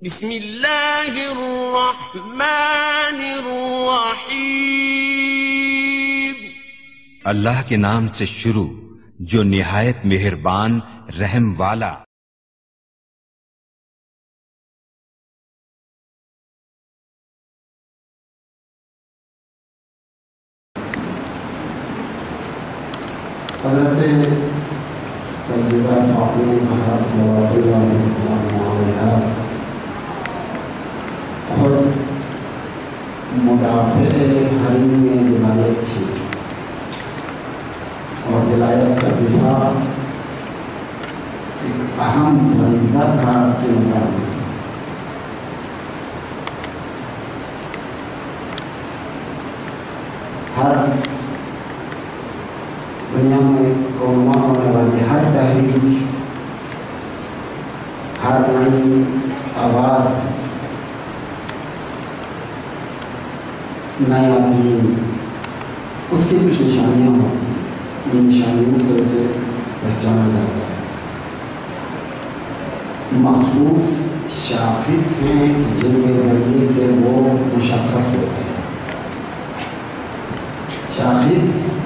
بسم اللہ الرحمن الرحیم۔ اللہ کے نام سے شروع جو نہایت مہربان رحم والا۔ حضرت سیدہ فاطمہ زہرا صلوات اللہ علیہا خود مدافع حریم میں ولایت تھی، اور ولایت کا دفاع ایک اہم فریضہ تھا کے مطابق۔ ہر دنیا میں رونما ہونے والی ہر تحریک، ہر نئی آواز، نیا دین، اس کی کچھ نشانیاں ہوتی ہیں، ان نشانیوں سے اسے پہچانا جاتا ہے۔ مخصوص شاخص ہیں جن کے ذریعے سے وہ مشخص ہوتے ہیں۔ شاخص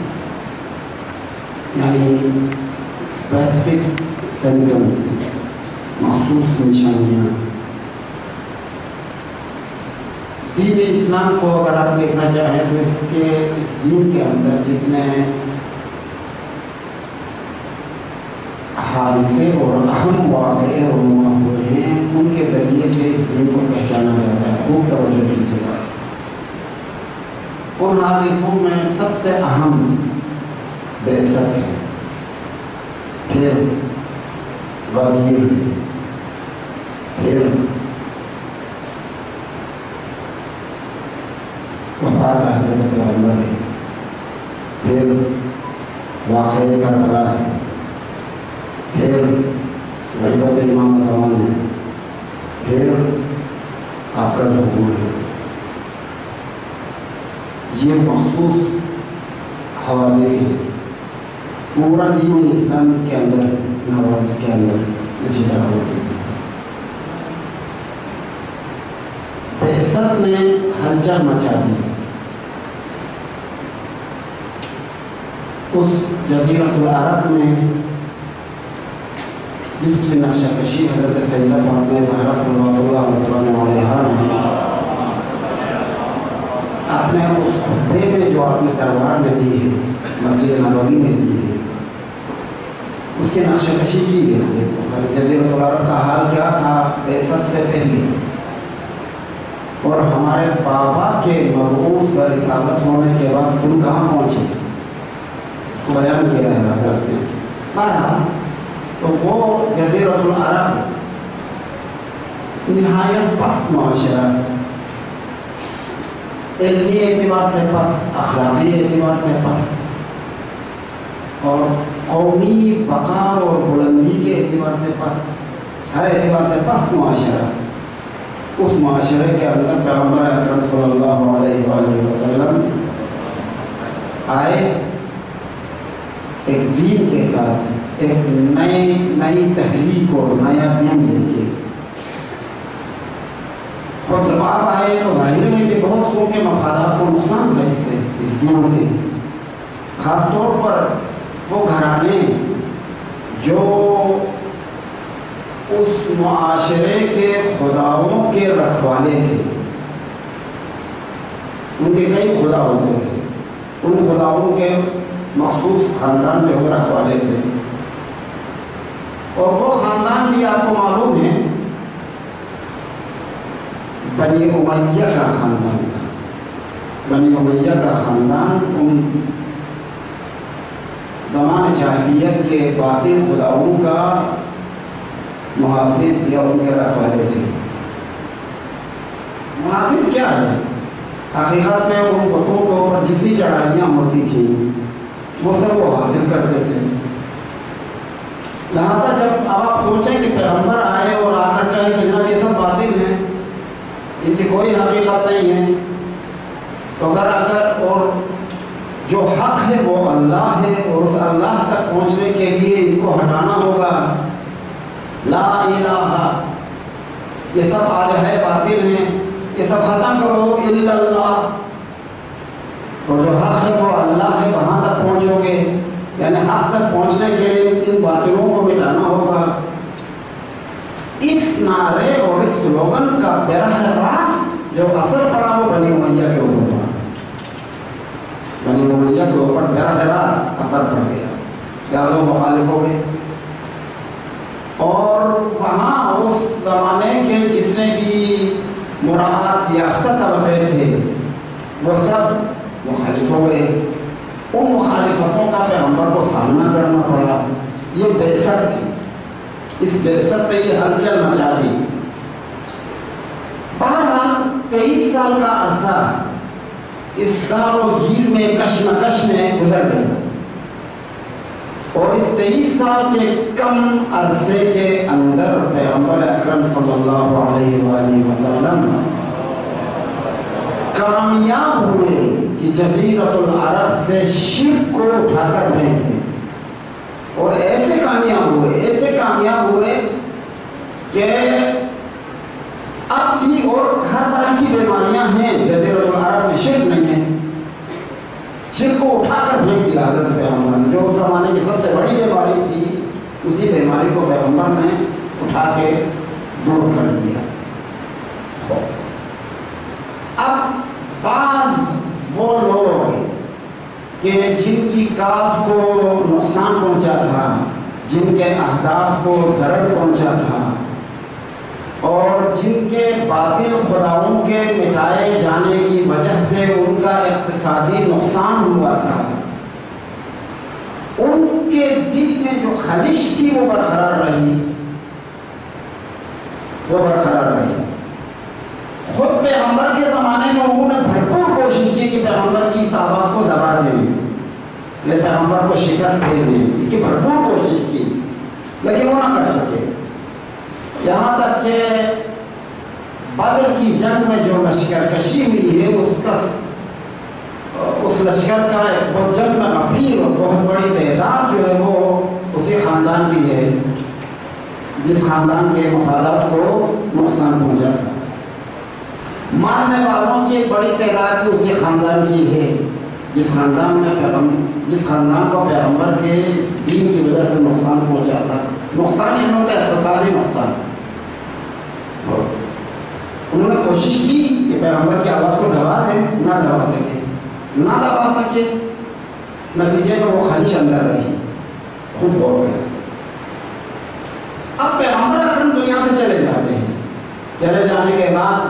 یعنی اسپیسیفک سمپٹمز، مخصوص نشانیاں۔ دین اسلام کو اگر آپ دیکھنا چاہیں تو اس دین کے اندر جتنے حادثے اور اہم واقعے رونما ہوئے ہیں ان کے ذریعے سے اس دین کو پہچانا جاتا ہے۔ خوب توجہ دیجیے گا۔ ان حادثوں میں سب سے اہم بعثت ہے، پھر غدیر، پھر وفات حضرت پیغمبر ہے، پھر واقعہ کربلا ہے، پھر غیبت امام زمان ہے، پھر آپ کا ظہور ہے۔ یہ مخصوص حوادث ہیں۔ پورا دین اسلام اس کے اندر نواز کے اندر اچھی طرح ہوتی ہے۔ بعثت نے ہلچل مچا دی اس جزیرۃ العرب میں، جس کی نقشہ کشی حضرت سیدہ فاطمہ زہرا صلوات اللہ علیہا نے اپنے اس خطبے میں جو اپنے دربار میں دی ہے، مسجد نبوی میں دی ہے، اس کے نقشہ کشی کی ہے۔ جزیرۃ العرب کا حال کیا تھا بعثت سے پہلے، اور ہمارے بابا کے مبعوث برسالت ہونے کے بعد تم کہاں پہنچے، بیان کیا ہے حضرت نے۔ تو وہ جزیرۃ العرب نہایت پست معاشرہ، علمی اعتبار سے پست، اخلاقی اعتبار سے پست، اور قومی وقار اور بلندی کے اعتبار سے پست، ہر اعتبار سے پست معاشرہ۔ اس معاشرے کے اندر پیغمبر اکرم صلی اللہ علیہ وآلہ وسلم آئے ایک دین کے ساتھ، ایک نئی تحریک اور نیا دین لے کے۔ اور جب آپ آئے تو ظاہر ہے کہ بہت سو کے مفادات کو نقصان ہے اس دین سے، خاص طور پر وہ گھرانے جو اس معاشرے کے خداؤں کے رکھوالے تھے۔ ان کے کئی خدا ہوتے تھے، ان خداؤں کے مخصوص خاندان جو وہ رکھوالے تھے، اور وہ خاندان بھی آپ کو معلوم ہے بنی امیہ کا خاندان تھا۔ بنی امیہ کا خاندان ان زمان جاہلیت کے باطل خداؤں کا محافظ یا ان کے رکھوالے تھے۔ محافظ کیا ہے؟ حقیقت میں ان بتوں کے اوپر جتنی چڑھائیاں ہوتی تھیں وہ سب وہ حاصل کرتے تھے۔ لہٰذا جب آپ سوچیں کہ پیغمبر آئے اور آ کر کہے کہ جناب یہ سب باطل ہیں، ان کی کوئی حقیقت نہیں ہے، تو اگر اور جو حق ہے وہ اللہ ہے، اور اس اللہ تک پہنچنے کے لیے ان کو ہٹانا ہوگا۔ لا الہ یہ سب الہ باطل ہیں، یہ سب ختم کرو، الا اللہ، اور جو حق ہے وہ اللہ ہے، وہاں تک پہنچو گے، یعنی حق تک پہنچنے کے لیے ان باطلوں کو مٹانا ہوگا۔ اس نعرے اور اس سلوگن کا براہ راست جو اثر پڑا وہ بنی امیہ کے اوپر پڑا، بنی امیہ کے اوپر براہ راست اثر پڑ گیا، زیادہ مخالف ہو گئے، اور وہاں اس زمانے کے جتنے بھی مراعات یافتہ طبقے تھے وہ سب مخالف ہو گئے۔ ان مخالفتوں کا پیغمبر کو سامنا کرنا پڑا۔ یہ بعثت تھی، اس بعثت نے یہ ہلچل مچا دی۔ بہرحال 23 سال کا عرصہ اس دار و گیر میں کشمکش میں گزر گیا، اور اس 23 سال کے کم عرصے کے اندر پیغمبر اکرم صلی اللہ علیہ وآلہ وسلم کامیاب ہوئے کہ جزیرۃ العرب سے شرک کو اٹھا کر پھینک دیں، اور ایسے کامیاب ہوئے کہ اب بھی اور ہر طرح کی بیماریاں ہیں جزیرۃ العرب میں، شرک نہیں ہے، شرک کو اٹھا کر پھینک دیا حضرت پیغمبر نے۔ جو اس زمانے کی سب سے بڑی بیماری تھی اسی بیماری کو پیغمبر نے اٹھا کے دور کر دیا۔ اب بعض وہ لوگ کہ جن کی کاف کو نقصان پہنچا تھا، جن کے اہداف کو ضرر پہنچا تھا، اور جن کے باطل خداؤں کے مٹائے جانے کی وجہ سے ان کا اقتصادی نقصان ہوا تھا، ان کے دل میں جو خلش تھی وہ برقرار رہی۔ خود پیغمبر کے زمانے میں انہوں نے بھرپور کوشش کی کہ پیغمبر کی اس آواز کو دبا دیں، پیغمبر کو شکست دے دیں، اس کی بھرپور کوشش کی، لیکن وہ نہ کر سکے۔ یہاں تک کہ بدر کی جنگ میں جو لشکر کشی ہوئی ہے اس لشکر کا بہت جنگ میں غفیر اور بہت بڑی تعداد جو ہے وہ اسی خاندان کی ہے جس خاندان کے مفادات کو نقصان پہنچا تھا۔ مارنے والوں کی ایک بڑی تعداد بھی اسی خاندان کی ہے جس خاندان کو پیغمبر کے دین کی وجہ سے نقصان پہنچا تھا۔ نقصان انہوں کا اقتصادی نقصان، انہوں نے کوشش کی کہ پیغمبر کی آواز کو دبا دیں، نہ دبا سکے، نتیجے میں وہ خلش اندر رہی، خوب ہو گیا۔ اب پیغمبر اکرم دنیا سے چلے جاتے ہیں، چلے جانے کے بعد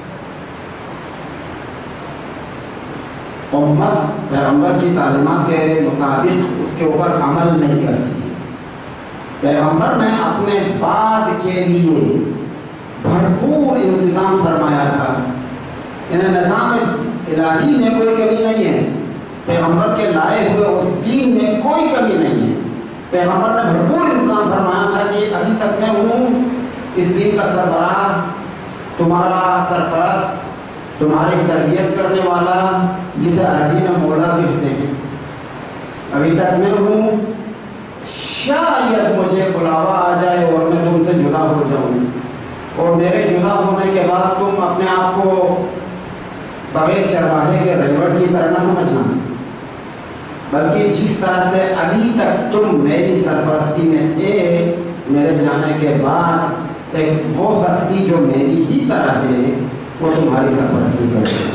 امت پیغمبر کی تعلیمات کے مطابق اس کے اوپر عمل نہیں کرتی۔ پیغمبر نے اپنے بعد کے لیے بھرپور انتظام فرمایا تھا، یعنی نظام الہی میں کوئی کمی نہیں ہے، پیغمبر کے لائے ہوئے اس دین میں کوئی کمی نہیں ہے۔ پیغمبر نے بھرپور انتظام فرمایا تھا کہ ابھی تک میں ہوں اس دین کا سربراہ، تمہارا سرپرست، تمہاری تربیت کرنے والا، جسے عربی میں مولا کہتے ہیں، ابھی تک میں ہوں، شاید مجھے بلاوا آ جائے اور میں تم سے جدا ہو جاؤں، اور میرے جدا ہونے کے بعد تم اپنے آپ کو بغیر چرواہے کے ریوڑ کی طرح نہ سمجھنا، بلکہ جس طرح سے ابھی تک تم میری سرپرستی میں تھے، میرے جانے کے بعد ایک وہ ہستی جو میری ہی طرح ہے وہ تمہاری سرپرستی کرے۔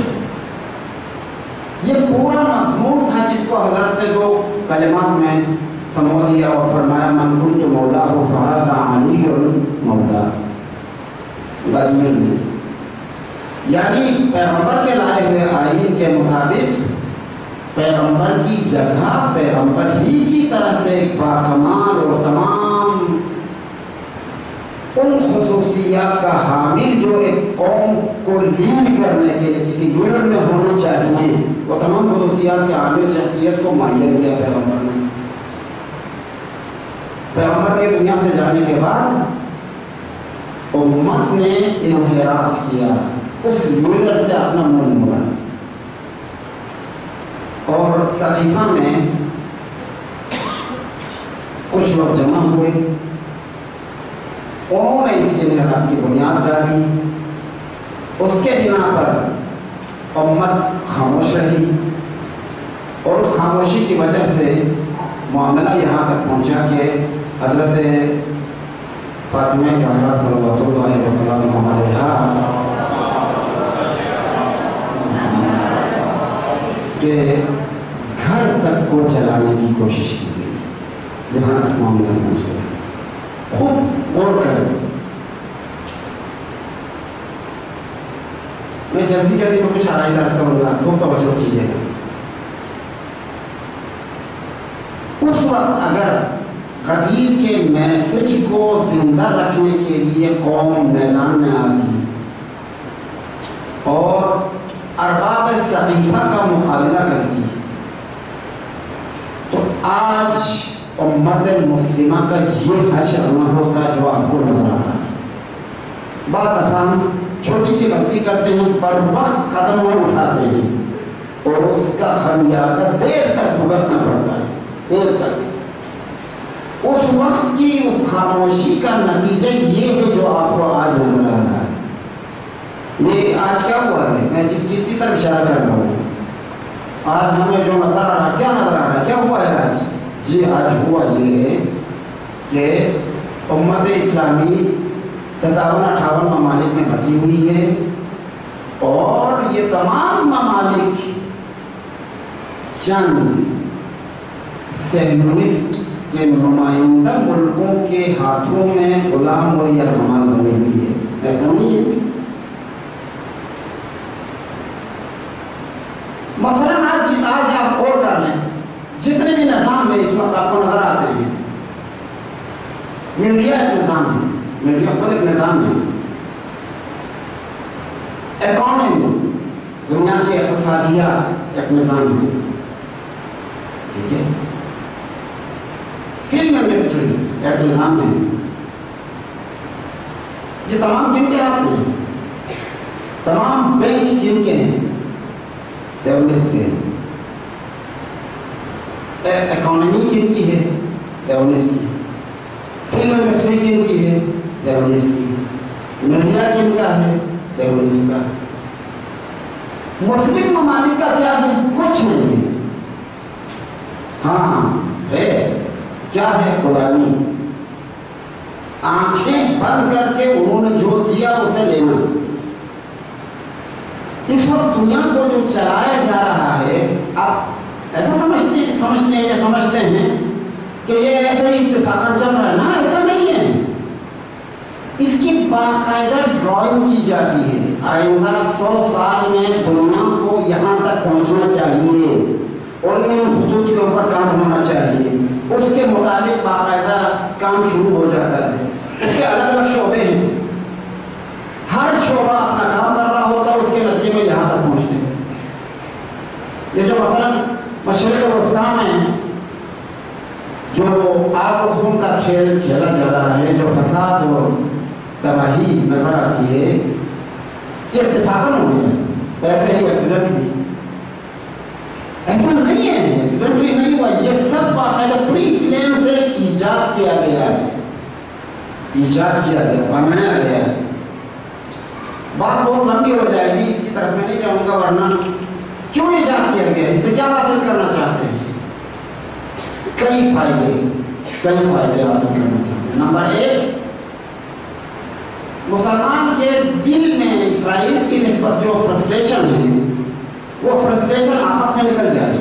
یہ پورا مضمون تھا جس کو حضرت نے دو کلمات میں سمو دیا اور فرمایا من کنت مولا ہو فہذا علی مولا غزیر میں، یعنی پیغمبر کے لائے ہوئے آئین کے مطابق پیغمبر کی جگہ پیغمبر ہی کی طرح سے باکمال اور تمام ان خصوصیات کا حامل جو ایک قوم کو لیڈ کرنے کے لیے کسی لیڈر میں ہونا چاہیے، وہ تمام خصوصیات کے حامل شخصیت کو معین کیا پیغمبر نے۔ پیغمبر کے دنیا سے جانے کے بعد امت نے انحراف کیا، اس لیڈر سے اپنا منہ موڑا، اور صحیفہ میں کچھ لوگ جمع ہوئے، انہوں نے اس کے محراب کی بنیاد ڈالی، اس کے بنا پر امت خاموش رہی، اور اس خاموشی کی وجہ سے معاملہ یہاں تک پہنچا کہ حضرت فاطمہ زہرا صلوات اللہ وسلم علیہا کے گھر تک کو چلانے کی کوشش کی گئی، جہاں تک معاملہ پہنچ گیا۔ خود غور کریں، میں جلدی میں کچھ آرائی درس کروں گا، خوب توجہ کیجیے گا۔ اس وقت اگر غدیر کے میسج کو زندہ رکھنے کے لیے قوم میدان میں آتی اور ارباب صحیفہ کا مقابلہ کرتی، تو آج امت مسلمہ کا یہ حشر نہ ہوتا جو آپ کو نظر آ رہا ہے۔ بات ہم چھوٹی سی غلطی کرتے ہیں، پر وقت قدم میں اٹھاتے ہیں اور اس کا خمیازہ دیر تک بھگتنا پڑتا ہے، دیر تک۔ اس وقت کی اس خاموشی کا نتیجہ یہ ہے جو آپ کو آج نظر آ رہا ہے۔ یہ آج کیا ہوا ہے، میں جس چیز کی طرف اشارہ کر رہا ہوں، آج ہمیں جو نظر آ رہا ہے، کیا نظر آ رہا ہے، کیا ہوا ہے آج؟ جی آج ہوا یہ ہے کہ امت اسلامی 57-58 ممالک میں بٹی ہوئی ہے، اور یہ تمام ممالک چند سیکولرسٹ کے نمائندہ ملکوں کے ہاتھوں میں غلام و یرغمال بنی ہوئی ہے، ایسا نہیں ہے؟ مثلاً آج آپ اور کر لیں، جتنے بھی نظام میں اس وقت آپ کو نظر آتے ہیں، میڈیا ایک نظام ہے، میڈیا خود ایک نظام ہے، اکانومی دنیا کی اقتصادیات ایک نظام ہے، ٹھیک ہے، فلم انڈسٹری ایک نظام ہے، یہ تمام کن کے ہاتھ میں، تمام بینک کن کے ہیں، ڈیولپس کے ہیں، اکانومی کن کی ہے، ڈیولپس کی، فلم انڈسٹری کن کی ہے، ڈیولپس کی، میڈیا کن کا ہے، ڈیولپس کا۔ مسلم ممالک کا کیا ہے؟ کچھ نہیں ہے، ہاں ہے، کیا ہے؟ غلامی۔ آنکھیں بند کر کے انہوں نے جو دیا اسے لینا۔ اس وقت دنیا کو جو چلایا جا رہا ہے، آپ ایسا سمجھتے ہیں کہ یہ ایسے ہی اتفاقاً چل رہا ہے، نا، ایسا نہیں ہے۔ اس کی باقاعدہ ڈرائنگ کی جاتی ہے، آئندہ 100 سال میں دنیا کو یہاں تک پہنچنا چاہیے اور ان خطوط کے اوپر کام ہونا چاہیے، اس کے مطابق باقاعدہ کام شروع ہو جاتا ہے۔ اس کے الگ الگ شعبے ہیں، ہر شعبہ اپنا کام کر رہا ہوتا ہے، اس کے نتیجے میں یہاں تک پہنچتے ہیں۔ یہ جو مثلا مشرق وسطیٰ میں جو آگ و خون کا کھیل کھیلا جا رہا ہے، جو فساد اور تباہی نظر آتی ہے، یہ اتفاقاً ہو گیا، ایسے ہی ایکسیڈنٹلی، ایسا نہیں ہے، ایکسیڈنٹلی نہیں ہوا، یہ سب باقاعدہ پری پلان سے ایجاد کیا گیا ہے، بنایا گیا ہے۔ بات بہت لمبی ہو جائے گی، اس کی طرف میں نہیں جاؤں گا، ورنہ کیوں ایجاد کیا گیا، اس سے کیا حاصل کرنا چاہتے ہیں؟ کئی فائدے حاصل کرنا چاہتے ہیں۔ نمبر 1، مسلمان کے دل میں اسرائیل کی نسبت جو فرسٹریشن ہے، وہ فرسٹریشن آپس میں نکل جائے،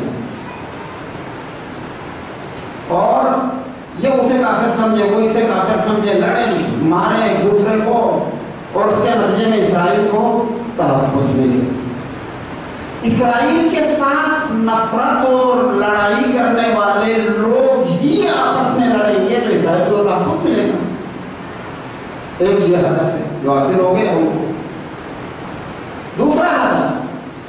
اور یہ اسے کافر سمجھے، وہ اسے کافر سمجھے، لڑے مارے ایک دوسرے کو، اور اس کے نتیجے میں اسرائیل کو تحفظ ملے۔ اسرائیل کے ساتھ نفرت اور لڑائی کرنے والے لوگ ہی آپس میں لڑیں گے تو اسرائیل کو تحفظ ملے گا۔ ایک یہ ہدف ہے جو حاصل ہو گئے ہوں۔ دوسرا ہدف،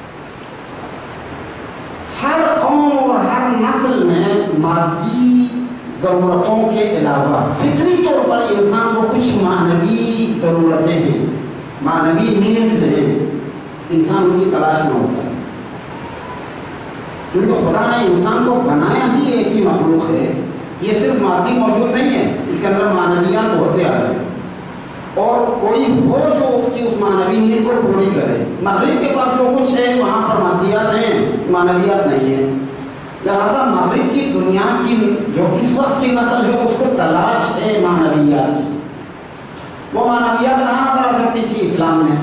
ہر قوم اور ہر نسل میں مادی ضرورتوں کے علاوہ فطری طور پر انسان کو کچھ معنوی ضرورتیں ہیں، معنوی نیڈز ہیں، انسان ان کی تلاش میں ہوتا ہے، کیونکہ خدا نے انسان کو بنایا ہی ایسی مخلوق ہے، یہ صرف مادی موجود نہیں ہے، اس کے اندر معنویات بہت زیادہ ہیں۔ اور کوئی ہو جو اس کی اس معنوی نیڈ کو پوری کرے. مغرب کے پاس جو کچھ ہے وہاں پر مادیات ہیں، معنویات نہیں ہیں. لہذا مغرب کی دنیا کی جو اس وقت کی نسل ہے اس کو تلاش ہے معنویات کی. وہ معنویات کہاں نظر آ سکتی تھی؟ اسلام میں.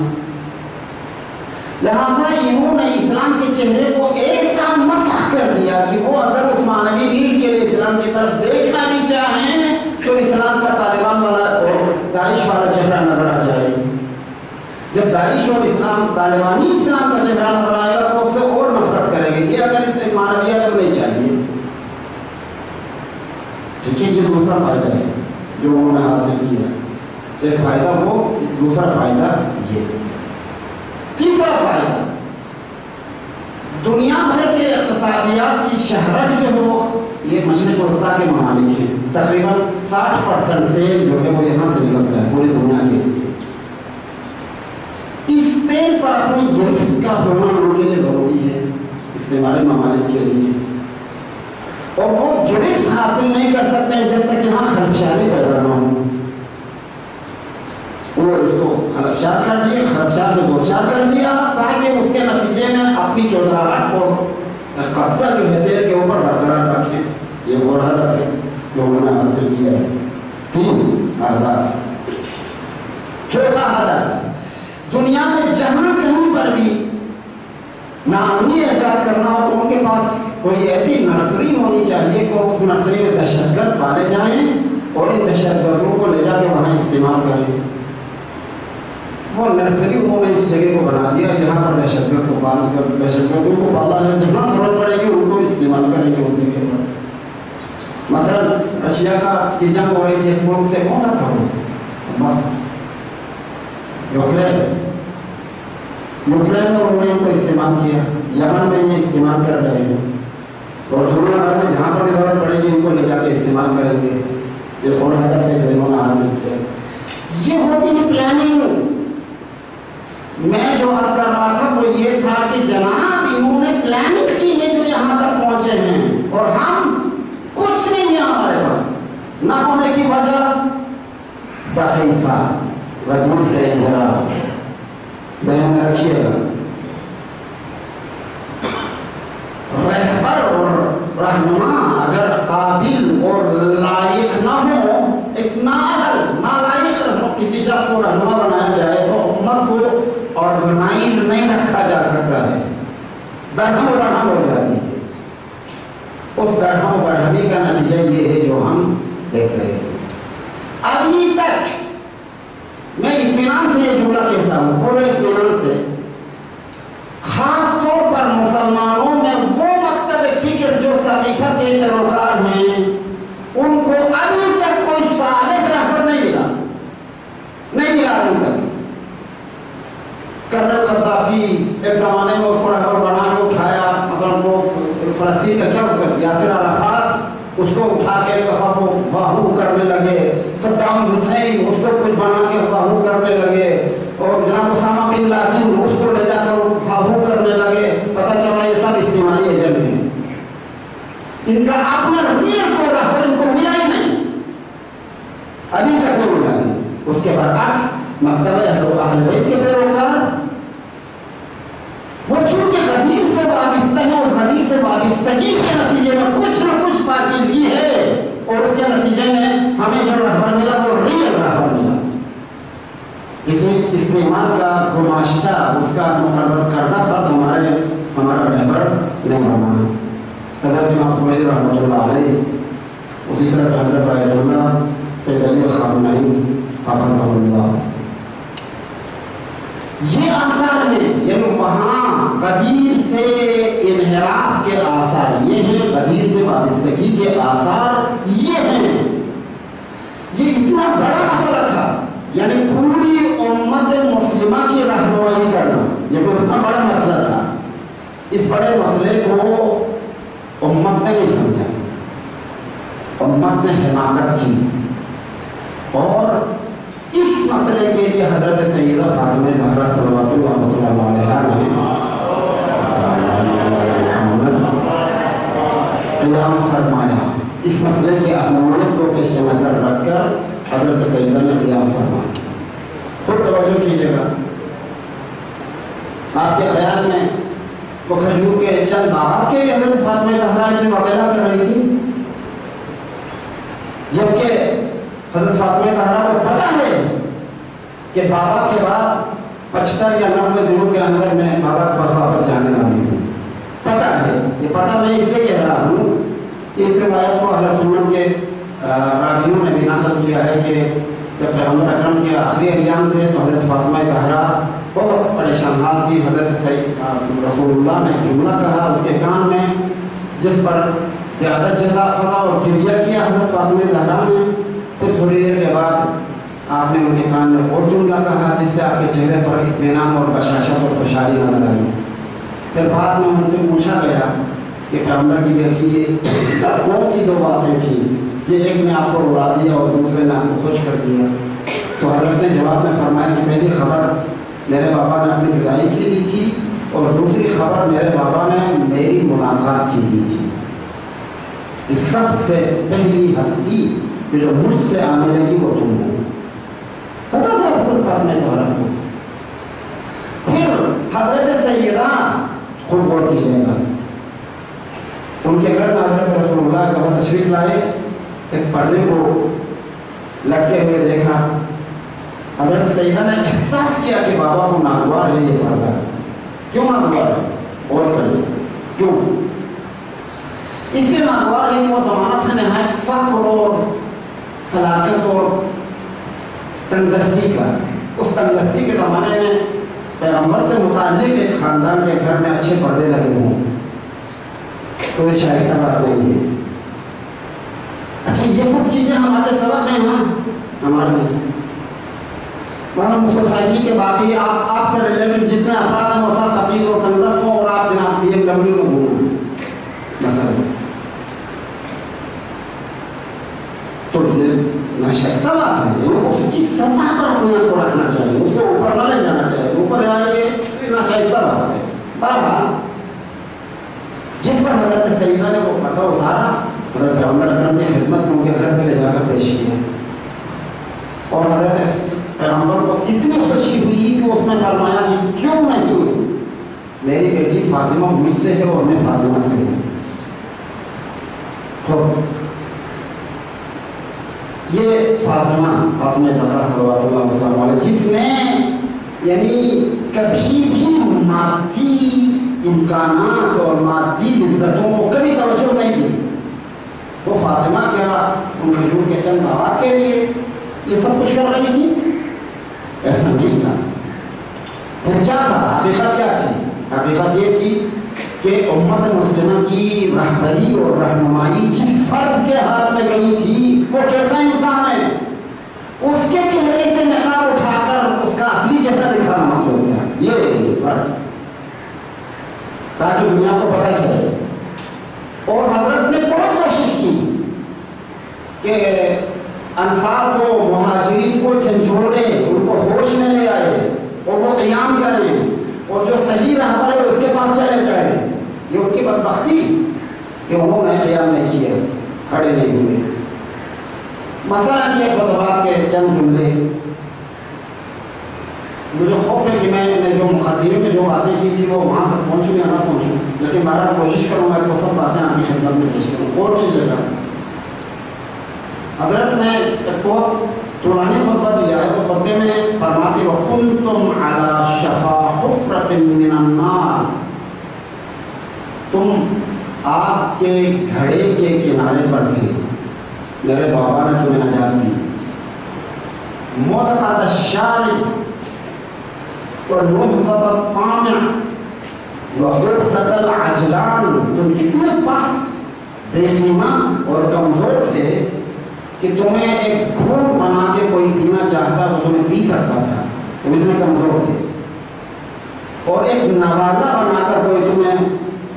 لہذا انہوں نے اسلام کے چہرے کو ایسا مسخ کر دیا کہ وہ اگر اس معنوی نیل کے لیے اسلام کی طرف دیکھنا بھی چاہیں تو اسلام کا طالبان والا اور داعش والا چہرہ نظر آ جائے. جب داعش اور اسلام طالبانی اسلام کا چہرہ نظر آئے گا تو اس سے اور نفرت کریں گے کہ اگر اس سے معنویات تو نہیں چاہیے. ٹھیک ہے، یہ دوسرا فائدہ ہے جو انہوں نے حاصل کیا. ایک فائدہ وہ، دوسرا فائدہ یہ. تیسرا فائدہ، دنیا بھر کے اقتصادیات کی شہرت جو ہے وہ یہ مشرق وسطیٰ کے ممالک ہیں. تقریباً 60% تیل جو ہے وہ یہاں سے نکلتا ہے پوری دنیا کے. اس تیل پر اپنی گرفت کا ہونا ان کے لیے ضروری ہے استعمالی ممالک کے لیے، اور وہ گرفت حاصل نہیں کر سکتے ہیں جب تک یہاں خلفشاری پیدا نہ ہو. وہ اس کو خلفشار کر دیا، خلفشار سے دوچار کر دیا تاکہ اس کے نتیجے میں اپنی چودراہٹ کو قبضہ جو ہے تیل کے اوپر برقرار رکھیں. یہ وہ ہدف ہے جو انہوں نے حاصل کیا ہے. 3 اہداف. چوتھا ہدف، دنیا میں جہاں کہیں پر بھی ناامنی ایجاد کرنا ہو تو ان کے پاس کوئی ایسی نرسری ہونی چاہیے کہ اس نرسری میں دہشت گرد پالے جائیں اور ان دہشت گردوں کو لے جا کے وہاں استعمال کریں. وہ نرسری انہوں نے اس جگہ کو بنا دیا جہاں پر دہشت گرد کو پالا، دہشت گردوں کو پالا ہے. جہاں ضرورت پڑے گی ان کو استعمال کریں گے اس جگہ پر. مثلا رشیا کا کی جنگ ہو رہی تھی ایک ملک سے، کون سا تھا وہ؟ یوکرین میں انہوں نے ان کو استعمال کیا. یمن میں یہ استعمال کر رہے ہیں اور دنیا بھر میں جہاں پر بھی ضرورت پڑے گی ان کو لے جا کے استعمال کریں گے. یہ اور ہدف ہے جو انہوں نے حاصل کیا. یہ ہوتی ہے پلاننگ. میں جو عرض کر رہا تھا وہ یہ تھا کہ جناب انہوں نے پلاننگ کی ہے جو یہاں تک پہنچے ہیں، اور ہم کچھ نہیں ہے ہمارے پاس. نہ ہونے کی وجہ ضعیفہ وجود سے ذرا ذہن میں رکھیے گا. رہبر اور رہنما اگر قابل اور لائق نہ ہو، ایک نااہل نالائق کسی شخص کو رہنما بنایا جائے تو امت کو آرگنائز نہیں رکھا جا سکتا ہے. درہم و برہم ہو جاتی ہے. اس درہم و برہمی کا نتیجہ یہ ہے جو ہم دیکھ رہے ہیں. ابھی تک میں اطمینان سے یہ جملہ کہتا ہوں، پورے اطمینان سے، خاص طور پر مسلمانوں میں وہ مکتب فکر جو ثقافت کے پیروکار ہیں ان کو ابھی تک کوئی صالح رہبر نہیں ملا ابھی تک. کرنل قذافی ایک زمانے میں اس کو رہبر بنا کے اٹھایا، مطلب وہ فلسطین کا کیا یاسر عرفات اس کو اٹھا کے ایک دفعہ وہ باہو کرنے لگے. صدام حسین اس کو کچھ بنا کے باہو کرنے لگے، اور جناب اسامہ بن لادن اس کو لے جا کر باہو کرنے لگے. پتہ چلا یہ سب استعمالی ایجنٹ ہیں. ان کا اپنا ریل کو رہبر ان کو ملا ہی نہیں، ابھی تک نہیں ملا. اس کے برعکس مکتب اہل بیت کے پیروکار وہ چونکہ حدیث سے وابستہ ہیں، اس حدیث سے وابستگی کے نتیجے میں کچھ نہ کچھ پاکیزگی ہے، اور اس کے نتیجے میں ہمیں جو رہبر ملا وہ ریل رہبر ملا. اسے استعمال کا گماشتہ اس کا مقرر کردہ فرد ہمارا رہبر نہیں بنا. حضرت امام خمینی رحمۃ اللہ علیہ، اسی طرح حضرت رائے اللہ سید علی خامنہئی حفظہ اللہ، یہ آثار ہیں. یعنی وہاں قدیر سے انحراف کے آثار یہ ہیں، قدیر سے وابستگی کے آثار یہ ہیں. یہ اتنا بڑا مسئلہ تھا، یعنی پوری امت مسلمہ کی رہنمائی کرنا یہ کوئی اتنا بڑا مسئلہ تھا. اس بڑے مسئلے کو امت نے نہیں سمجھا، امت نے حماقت کی، اور اس مسئلے کے لیے حضرت سیدہ فاطمہ زہرا صلوات اللہ علیہا نے قیام فرمایا. اس مسئلے کی اہمیت کو پیش نظر رکھ کر حضرت سیدہ نے قیام فرمایا. خود توجہ کیجیے گا، آپ کے خیال میں وہ کھجور کے چند باغات کے لیے حضرت فاطمہ زہرا اتنی مبالغہ کر رہی تھی، جبکہ حضرت فاطمہ زہرا کو پتہ ہے کہ بابا کے بعد 75 یا 90 دنوں کے اندر میں بابا کے پاس واپس جانے والی ہوں، پتہ ہے۔ یہ پتہ میں اس لیے کہہ رہا ہوں کہ اس روایت کو اہل سنت کے راویوں نے بھی نقل کیا ہے کہ جب پیغمبر اکرم کے آخری ایام تھے تو حضرت فاطمہ زہرا بہت پریشان حال تھی۔ حضرت رسول اللہ نے جملہ کہا اس کے کان میں، جس پر زیادہ جزا خدا اور گریہ کیا حضرت فاطمہ زہرا نے۔ پھر تھوڑی دیر کے بعد آپ نے ان کے کان میں اور جملہ کہا جس سے آپ کے چہرے پر اطمینان اور بشاشت اور خوشحالی نظر آئی۔ پھر بعد میں ان سے پوچھا گیا کہ پیغمبر کی بیٹی یہ کون سی 2 باتیں تھیں، یہ ایک نے آپ کو اڑا دیا اور دوسرے نے آپ کو خوش کر دیا؟ تو حضرت نے جواب میں فرمایا کہ پہلی خبر میرے بابا نے اپنی جدائی کی دی تھی، اور دوسری خبر میرے بابا نے میری ملاقات کی دی تھی۔ اس سب سے پہلی ہستی جو مجھ سے آنے لگی وہ تم ہو، پتہ تھا حضرت فاطمہ زہرا کو۔ پھر حضرت سیدہ، خود غور کیجیے گا، ان کے گھر میں حضرت رسول اللہ کا تشریف لائے، ایک پردے کو لٹکے ہوئے دیکھا۔ حضرت سیدہ نے احساس کیا کہ بابا کو ناگوار ہے یہ پردہ۔ کیوں ناگوار ہے؟ اور کریے کیوں؟ اس لیے ناگوار ہے وہ زمانہ تھا نہایت فخر اور فلاکت اور تنگدستی کا۔ اس تنگدستی کے زمانے میں پیغمبر سے متعلق ایک خاندان کے گھر میں اچھے پردے لگے ہوں تو یہ شائستہ بات نہیں ہے۔ اچھا یہ سب چیزیں ہمارے سبق ہیں، ہاں ہمارے مطلب سوسائٹی کے باقی آپ سے ریلیٹڈ جتنے افراد ہیں وہ سب خبیث اور تنگدست ہوں، اور آپ جناب BMW میں گھومیں مثلا، تو یہ ناشائستہ بات ہے۔ اس کی سطح پر اپنے کو رکھنا چاہیے، اس کو اوپر نہ لے جانا چاہیے۔ اوپر جائیں گے یہ ناشائستہ بات ہے۔ بہرحال جس پر حضرت سیدہ نے وہ پردہ اتارا، حضرت پیغمبر اکرم کی خدمت میں ان کے گھر پہ لے جا کر پیش کیا، اور حضرت پیغمبر کو اتنی خوشی ہوئی کہ اس نے فرمایا کہ کیوں نہیں، میری بیٹی فاطمہ مجھ سے ہے اور میں فاطمہ سے ہوں۔ تو یہ فاطمہ زہرا صلوات اللہ وسلم علیہ، جس نے یعنی کبھی بھی مادی امکانات اور مادی لذتوں کو کبھی توجہ نہیں دی، وہ فاطمہ کیا ان کھجور کے چند باغات کے لیے یہ سب کچھ کر رہی تھی؟ ایسا نہیں تھا۔ پھر کیا تھا؟ حقیقت کیا تھی؟ حقیقت یہ تھی کہ امت مسلمہ کی رہبری اور رہنمائی جس فرد کے ہاتھ میں گئی تھی وہ کیسا انسان ہے، اس کے چہرے سے نقاب اٹھا کر اس کا اصلی چہرہ دکھانا مقصود تھا، یہ فرق، تاکہ دنیا کو پتہ چلے۔ اور حضرت نے بہت کوشش کی کہ انصار کو، مہاجرین کو جھنجھوڑیں، ان کو ہوش میں لے آئے اور وہ قیام کریں، اور جو صحیح رہبر ہے اس کے پاس چلے جائیں۔ یہ ان کی بدبختی کہ انہوں نے قیام نہیں کیا، کھڑے نہیں ہوئے۔ مثلاً یہ خطبات کے چند جملے، مجھے خوف ہے کہ میں نے جو مقدمے میں جو باتیں کی تھی وہ وہاں تک پہنچوں یا نہ پہنچوں، لیکن بہرحال کوشش کروں گا کہ سب باتیں آپ کی خدمت میں پیش کروں۔ اور کیجیے گا، حضرت نے ایک بہت طولانی خطبہ دیا ہے، تو خطبے میں فرماتے وَكُنْتُمْ عَلَى شَفَا حُفْرَةٍ مِّنَ النَّارِ، تم آگ کے گھڑے کے کنارے پر تھے، میرے بابا نے تمہیں نجات دی۔ مُدْقَةَ الشَّارِبِ وَنُبْضَةَ الطَّامِعِ وَغُرْسَةَ الْعَجْلَانِ، تم اتنے پست، بے قیمت اور کمزور تھے کہ تمہیں ایک گھونٹ بنا کے کوئی پینا چاہتا تو تمہیں پی سکتا تھا، تم اتنے کمزور تھے، اور ایک نوازہ بنا کر کوئی تمہیں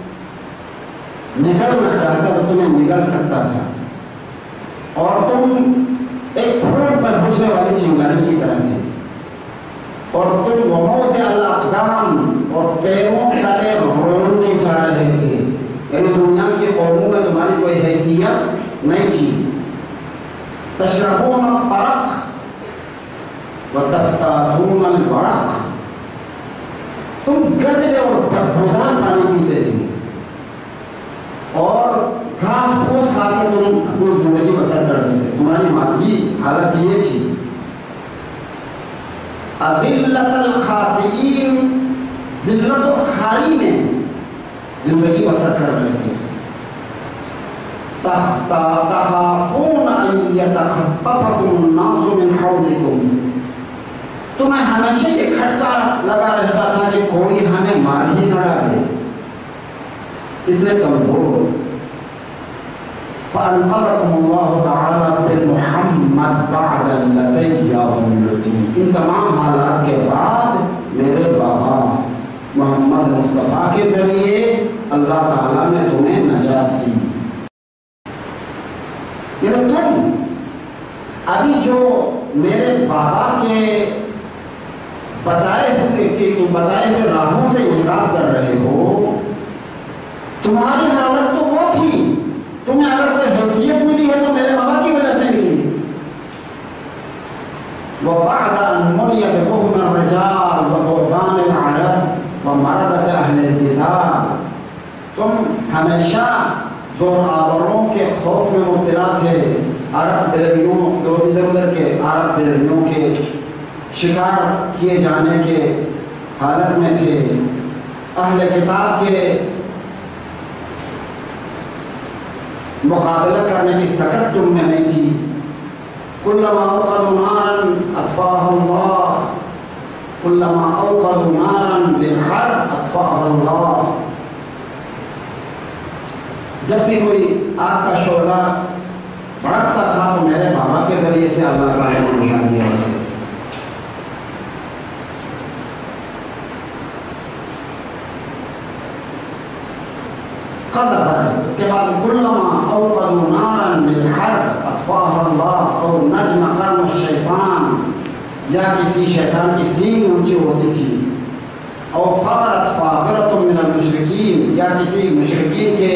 نگلنا چاہتا تو تمہیں نگل سکتا تھا، اور تم ایک گھونٹ پر بجھنے والی چنگاری کی طرح تھے، اور تم وموت الاقدام اور پیروں تلے رولنے جا رہے تھے، یعنی دنیا کی قوموں میں تمہاری کوئی حیثیت نہیں تھی۔ تشربون الطرق وتفتاتون तुम गंदे और बदबूदार पानी पीते थे और घास फूस खा के तुम अपनी जिंदगी बसर करते थे। तुम्हारी मादी हालत ये थी। अदिल्लतल खासियीन, जिल्लत और खारी में जिंदगी बसर कर रहे थे। तखाफून अन यतखत्तफकुम अन्नासु मिन हौलिकुम, तुम्हें हमेशा ये खटका लगा रहता था कि कोई हमें मार ही न डाले, इतने कमजोर। फ़अनक़ज़कुमुल्लाहु तआला बिमुहम्मद बअदल्लज़ी याहुल्लज़ी, इन तमाम हालात के बाद मेरे बाबा मोहम्मद मुस्तफ़ा के जरिए अल्लाह ताला ने तुम्हें नजात दी। ये तुम अभी जो मेरे बाबा के बताए हुए राहों से इनकार कर रहे हो, तुम्हारी हालत तो वो थी। तुम्हें अगर कोई हैसियत मिली है तो मेरे बाबा की वजह से मिली। वबअद अन मुनिया बिहुम अर्रिजाल व क़ुरबान अल-अरब व मरदत अहले किताब, तुम हमेशा जोर आवरों के खौफ में मुब्तला थे। अरब बेरियों, इधर उधर के अरब बेरियों के शिकार किए जाने के हालत में थे। अहले किताब के मुकाबला करने की सकत तुम में नहीं थी। कुल्लमा औक़दू नारन अत्फ़ाअल्लाह, कुल्लमा औक़दू नारन लिल-हर्ब अत्फ़ाअल्लाह, जब भी कोई आग का शोला भड़कता था तो मेरे बाबा के जरिए से अल्लाह ताला ने बुझा दिया। कदर है। उसके बाद कुल्लमा औक़दू नारन लिल-हर्ब अत्फ़ाअल्लाह और नज्म कर्म शैतान, या किसी शैतान की सींग ऊंची होती थी। और फ़क़रत फ़ाक़िरतुम मिनल मुशरिकीन, या किसी मुशरिकीन के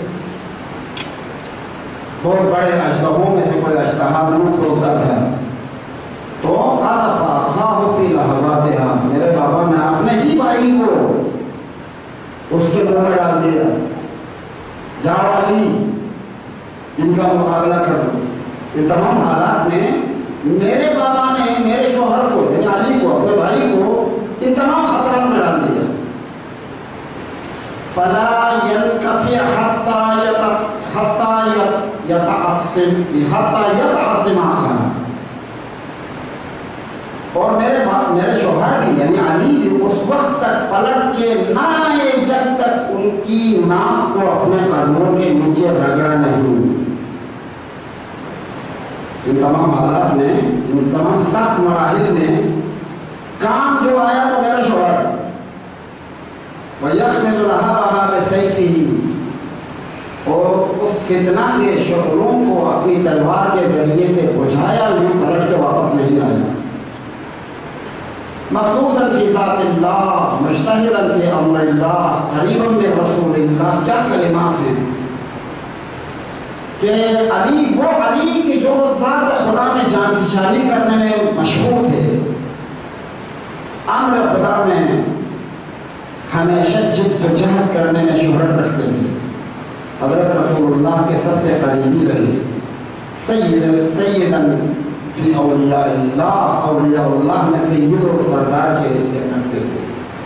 बहुत बड़े अजदहों में से कोई अजदहा मुंह खोलता था तो क़ज़फ़ अख़ाहु फ़ी लहज़ातिहा, मेरे बाबा ने अपने ही भाई को उसके मुंह में डाल दिया। जाओ अली, इनका मुकाबला कर दो। इन तमाम हालात में मेरे बाबा ने मेरे शौहर को यानी अली को, अपने भाई को इन तमाम खतरात में डाल दिया। फला यनकफ़ि हत्ता यतअस्सिम आखर, और मेरे शौहर भी यानी अली भी उस वक्त तक पलट के ना आए जब तक उनकी नाक को अपने कदमों के नीचे रगड़ा नहीं। इन तमाम हालात में, इन तमाम सख्त मराहिल में काम जो आया वो मेरा शौहर, वयहमिलु लहबहा बिसैफिही, और उस फितना के शोलों को अपनी तलवार के जरिए से बुझाया, नहीं पलट के वापस नहीं आया। मक़सूदन फ़ी ज़ातिल्लाह मुज्तहिदन फ़ी अम्रिल्लाह क़रीबन मिन रसूलिल्लाह, क्या कलिमात हैं कि अली, वो अली की जो ज़ात खुदा में जानफशानी करने में मशहूर थे, अम्र खुदा में हमेशा जिद्दोजहद करने में शोहरत रखते थे। हज़रत रसूलुल्लाह के सबसे करीबी रहे। सय्यदन फ़ी औलियाइल्लाह, औलियाउल्लाह में सय्यद और सरदार के हैसियत रखते थे।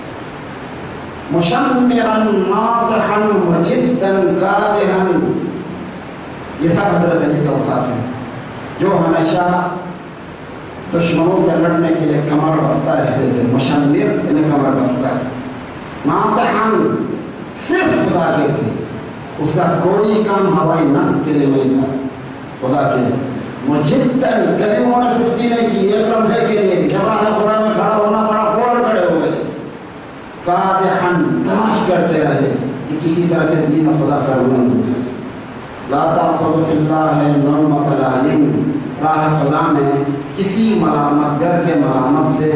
मुशम्मिरन नासिहन मुजिद्दन कादिहन, ये सब हज़रत अली का औसाफ है, जो हमेशा दुश्मनों से लड़ने के लिए कमर बस्ता रहते थे। मुशम्मिर इन्हें कमर बस्ता, नासिहन सिर्फ खुदा के थे, उसका कोई काम हवाई नफ्स के लिए नहीं था, खुदा के लिए। मुजिद्दन, कभी उन्होंने सुस्ती नहीं की, एक लम्हे के लिए भी जब खुदा में खड़ा होना पड़ा फौरन खड़े हो गए। कादिहन, तलाश करते रहे कि किसी तरह से दीन खुदा सरबुलंद हो जाए। ला ताख़ुज़ु फ़िल्लाहि लौमत लाइम, राह खुदा में किसी मलामतगर के मलामत से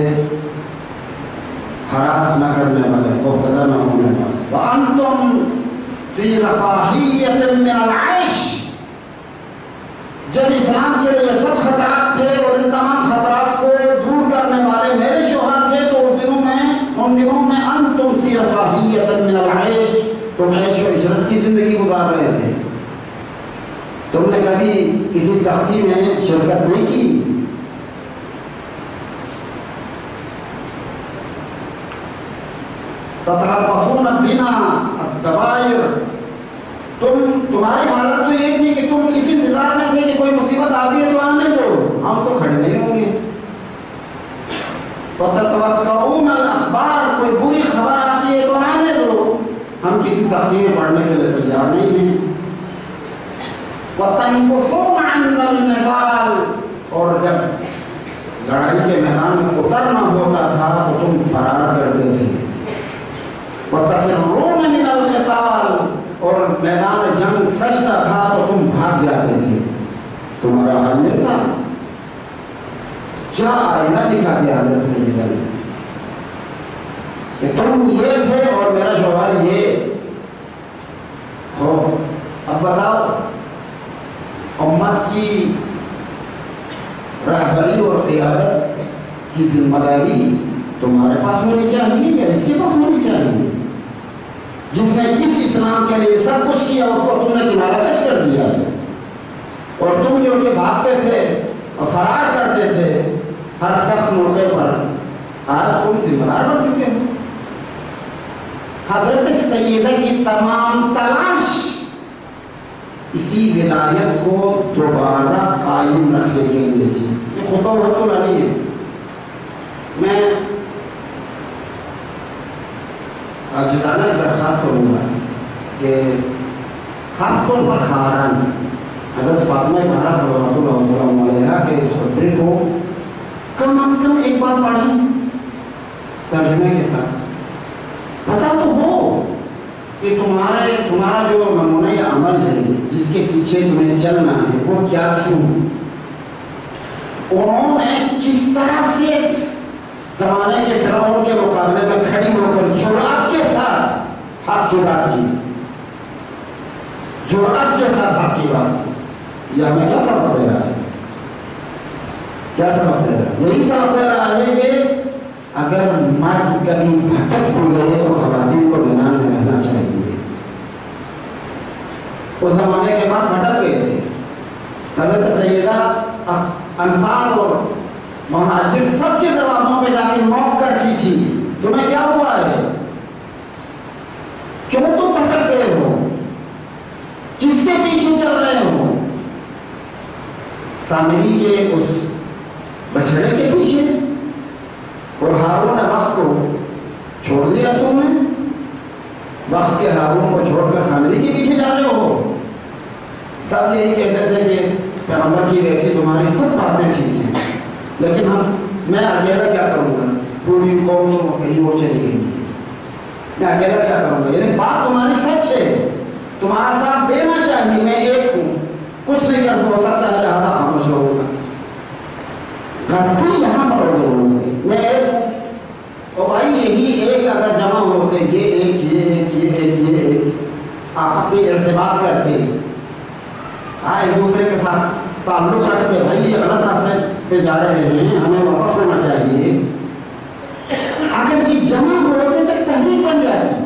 हरास न करने वाले, खौफज़दा न होने वाले। व अंतुम फ़ी रफ़ाहिय्यतिन मिनल ऐश, जब इस्लाम के लिए सब खतरात थे और इन तमाम खतरात को दूर करने वाले मेरे शौहर थे, तो उन दिनों में अंतुम تم عیش و عشرت کی زندگی گزار رہے تھے، تم نے کبھی کسی سختی میں شرکت نہیں کی۔ تتربصون بنا الدوائر، تمہاری حالت تو یہ تھی کہ تم اس انتظار میں تھے کہ کوئی مصیبت آتی ہے تو آنے دو، ہم تو کھڑے نہیں ہوں گے۔ وتتوقعون الاخبار، کوئی بری خبر آتی ہے تو آنے دو، ہم کسی سختی میں پڑھنے کے لیے تیار نہیں ہیں۔ وتنقصون عند النضال، اور جب لڑائی کے میدان میں اترنا ہوتا تھا تو تم فرار کرتے تھے۔ وتفرون من القتال، اور میدان جنگ سجدہ تھا تو تم بھاگ جاتے تھے۔ تمہارا حال یہ تھا؟ کیا آئینہ دکھا دیا حضرت سیدنا نے کہ تم یہ تھے اور میرا شوہر یہ ہو۔ اب بتاؤ، امت کی رہبری اور قیادت کی ذمہ داری تمہارے پاس ہونی چاہیے یا اس کے پاس ہونی چاہیے؟ جس نے اس اسلام کے لیے سب کچھ کیا اس کو تم نے کنارہ کش کر دیا ہے، اور تم جو کہ بھاگتے تھے اور فرار کرتے تھے ہر سخت موقع پر، آج تم ذمہ دار بن چکے ہو۔ حضرت سیدہ کی تمام تلاش اسی ولایت کو دوبارہ قائم رکھنے کے لیے تھی۔ یہ خطبہ بہت نہیں ہے، میں آج جتانا درخواست کروں گا کہ خاص طور پر خواہران حضرت فاطمہ زہرا صلوات اللہ علیہا کے خطبے کو کم از کم ایک بار پڑھیں ترجمے کے ساتھ، پتہ تو ہو کہ تمہارا جو نمونہ عمل ہے جس کے پیچھے تمہیں چلنا ہے وہ کیا کیوں، انہوں نے کس طرح سے زمانے کے فرعون کے مقابلے میں کھڑی ہو کر جرأت کے ساتھ حق کی بات کی، جرأت کے ساتھ حق کی بات کی۔ یہ ہمیں کیا سبق دے رہا ہے؟ کیا سبق دے رہا ہے؟ یہی سبق دے رہا ہے کہ اگر مرد کبھی بھٹک پڑے تو خواتین کو میدان میں رہنا چاہیے۔ اس زمانے کے بعد بھٹک گئے تھے، حضرت سیدہ انصار اور مہاجر سب کے دروازوں پہ جا کے نوک کرتی تھی، تمہیں کیا ہوا ہے؟ کیوں تم بھٹک گئے ہو؟ کس کے پیچھے چل رہے ہو؟ سامری کے اس بچڑے کے پیچھے؟ اور ہارون وقت کو چھوڑ دیا تم نے، وقت کے ہارون کو چھوڑ کر سامری کے پیچھے جا رہے ہو۔ سب یہی کہتے تھے کہ پیغمبر کی بیٹی تمہاری سب باتیں ٹھیک ہیں، لیکن میں اکیلا کیا کروں گا؟ پوری قوم کہیں اور چلی گئی، میں اکیلا کیا کروں گا؟ یعنی بات تمہاری سچ ہے، تمہارا ساتھ دینا چاہیے، میں ایک ہوں، کچھ نہیں کر سکتا ہے، لہٰذا خاموش رہوں گا۔ غلطی یہاں پر ہو گئی، میں ایک ہوں، اور بھائی یہی ایک اگر جمع ہوتے، یہ ایک یہ ایک یہ ایک یہ ایک آپس میں ارتباط کرتے، ایک دوسرے کے ساتھ تعلق رکھتے، بھائی یہ غلط راستے پہ جا رہے ہیں، ہمیں واپس ہونا چاہیے، اگر یہ جمع ہوتے تو تحریک بن جاتی،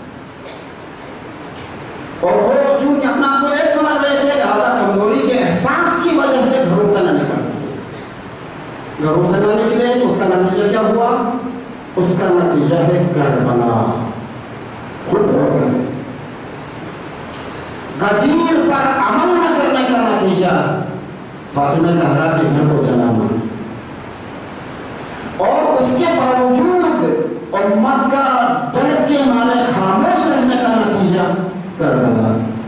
اور وہ چونکہ اپنا آپ کو ایک سمجھ رہے تھے، لہٰذا کمزوری کے احساس کی وجہ سے گھروں سے نہ نکل سکے، گھروں سے نہ نکلے تو اس کا نتیجہ کیا ہوا؟ اس کا نتیجہ ہے کربلا، خود غدیر پر عمل نہ کرنے کا نتیجہ فاطمہ زہرا کے گھر کو جلانا، اور اس کے باوجود امت کا ڈر کے مارے خاموش رہنے کا نتیجہ کربلا۔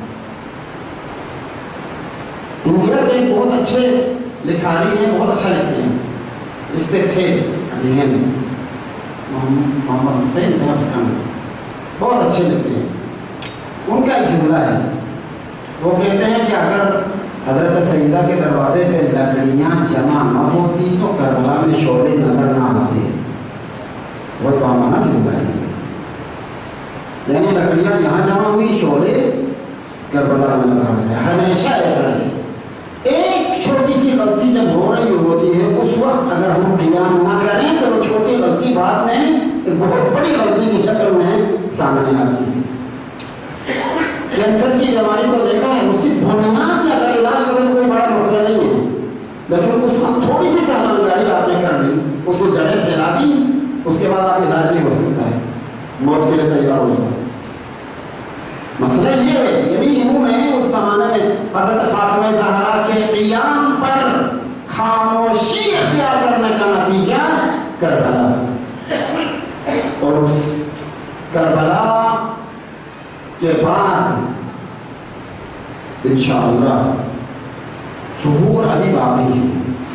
انڈیا کے بہت اچھے لکھاری ہیں، بہت اچھا لکھتے ہیں، لکھتے تھے محمد حسین صاحب، بہت اچھے لکھتے ہیں۔ ان کا ایک جملہ ہے، وہ کہتے ہیں کہ اگر حضرت سیدہ کے دروازے پہ لکڑیاں جمع نہ ہوتی تو کربلا میں شعلے نظر نہ آتے۔ وہ پامانہ جملہ ہے، یعنی لکڑیاں یہاں جمع ہوئی، شعلے کربلا میں نظر آتے ہیں۔ ہمیشہ ایسا ہے، ایک چھوٹی سی غلطی جب ہو رہی ہوتی ہے اس وقت اگر ہم قیام نہ کریں تو وہ چھوٹی غلطی بعد میں ایک بہت بڑی غلطی کی شکل میں سامنے آتی ہے۔ کینسر کی بیماری کو دیکھا ہے، اس کی بنیاد میں اگر علاج کریں تو کوئی بڑا مسئلہ نہیں ہے، لیکن اس وقت تھوڑی سی سہلانگاری آپ نے کر لی، اس کو جڑیں پھیلا دی، اس کے بعد آپ علاج نہیں ہو سکتا ہے، موت کے لیے تیار ہو جائے۔ مسئلہ یہ ہے، یعنی انہوں نے اس زمانے میں حضرت فاطمہ زہرا کے قیام پر خاموشی اختیار کرنے کا نتیجہ کربلا، اور اس کربلا کے بعد انشاءاللہ ظہور ابھی باقی ہے۔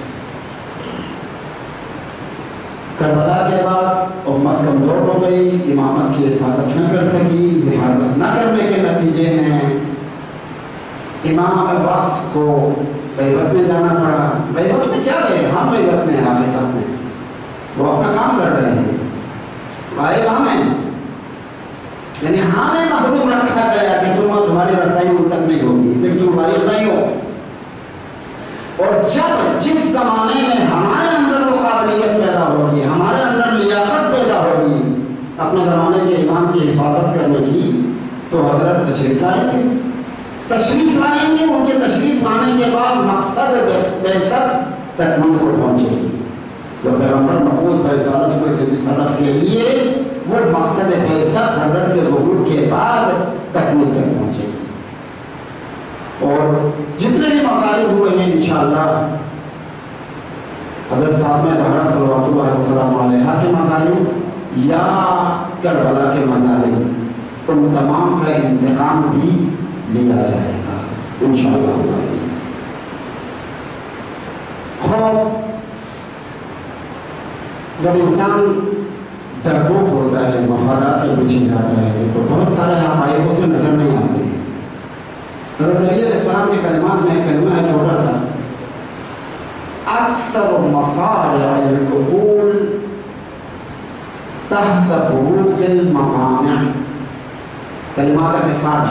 کربلا کے بعد امت کمزور ہو گئی، امامت کی حفاظت نہ کر سکی، حفاظت نہ کرنے کے نتیجے میں امام وقت کو بیعت میں جانا پڑا۔ بیعت میں کیا گئے؟ ہم بیعت میں ہیں، حقیقت میں وہ اپنا کام کر رہے ہیں، غائب ہم ہیں، یعنی ہمیں محروم رکھا گیا کہ تمہاری رسائی ان تک نہیں ہوگی، صرف تم غائب نہیں ہو۔ اور جب جس زمانے میں ہمارے اندر وہ قابلیت پیدا ہوگی، ہمارے اندر لیاقت پیدا ہوگی اپنے زمانے کے امام کی حفاظت کرنے کی، تو حضرت تشریف لائیں گے، ان کے تشریف لانے کے بعد مقصد بعثت تکمیل کو پہنچے گی۔ جو پیغمبر مقبول برسالت کو صدف کے لیے وہ مقصد بعثت حضرت کے ظہور کے بعد تکمیل تک پہنچے گی۔ اور جتنے بھی مطالب ہوئے ہیں انشاءاللہ حضرت فاطمہ زہرا صلوات اللہ وسلم علیہا کے مطالب یا کربلا کے مطالب، ان تمام کا انتقام بھی لیا جائے گا انشاءاللہ۔ خوف جب انسان ڈرپوک ہوتا ہے، مفادات کے پیچھے جاتا ہے، تو بہت سارے حقائق اسے نظر نہیں آتے۔ حضرت علی علیہ السلام کے کلمات میں کلمہ ہے چھوٹا سا، اکثر مصارع العقول تحت بروج المقامع، کلمات اختصار